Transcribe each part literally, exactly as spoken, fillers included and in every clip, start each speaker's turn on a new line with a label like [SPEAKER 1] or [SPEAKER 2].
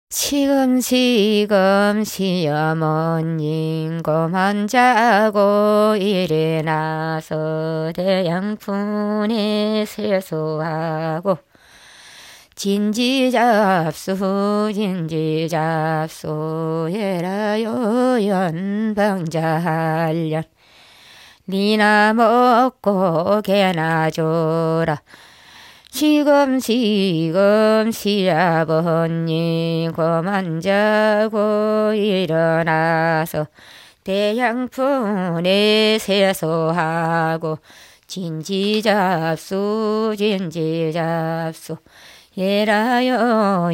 [SPEAKER 1] 시금시금 시어머님 그만 자고 일어나서 대양푼에 세수하고 진지잡수 진지잡수 해라요 연방자할련 니나 먹고 개나 줘라. 시금시금 시아버님 그만 자고 일어나서 대양푼에 세수하고 진지잡수 진지잡수 해라요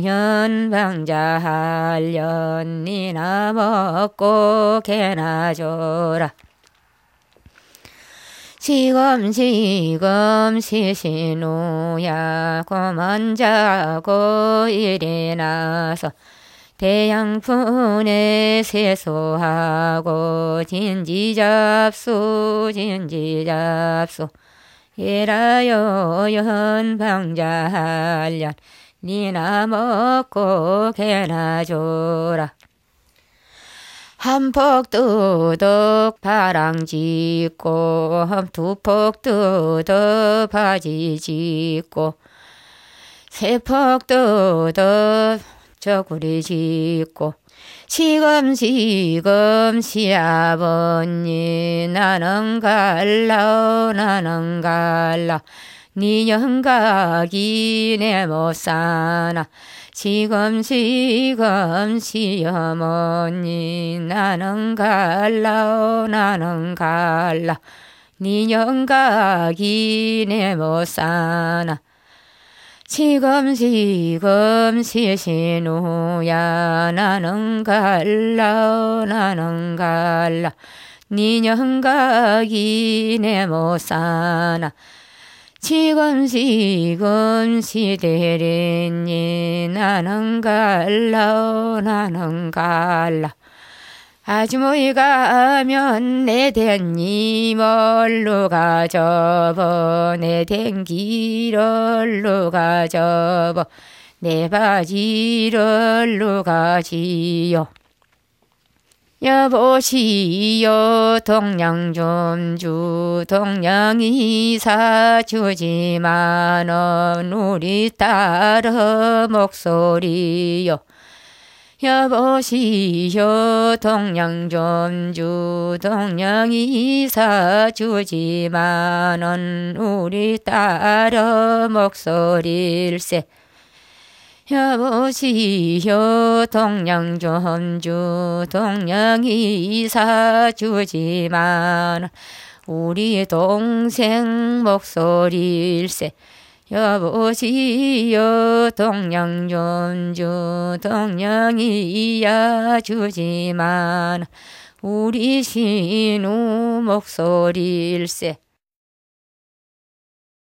[SPEAKER 1] 연방자할련 니나 먹고 개나 줘라. 시금시금 시신우야 그만 자고 일어나서 대양푼에 세수하고 진지잡수 진지잡수 해라요 연방자할련 니나 먹고 개나 줘라. 한폭 뚜덕 바랑 짓고 두폭 뚜덕 바지 짓고 세폭 뚜덕 저구리 짓고 시금시금 시아버님 나는 갈라 나는 갈라 니 영각이 내 못사나 시금시금 시어머님 나는 갈라 나는 갈라 니 영각이 내 못사나 시금시금 시신우야 나는 갈라 나는 갈라 니 영각이 내 못사나 시금시금 시대리님 나는 갈라 나는 갈라 아주머니 가면 내 댄니 멀로 가접어 내 댕기를 가접어 내 바지를 가지요. 여보시오 동양 좀 주 동양이 사주지만은 우리 딸의 목소리요. 여보시오 동양 좀 주 동양이 사주지만은 우리 딸의 목소리일세. 여보시오 동양 좀 주 동양이 사주지만 우리 동생 목소리일세. 여보시오 동양 좀 주 동양이 야주지만 우리 신우 목소리일세.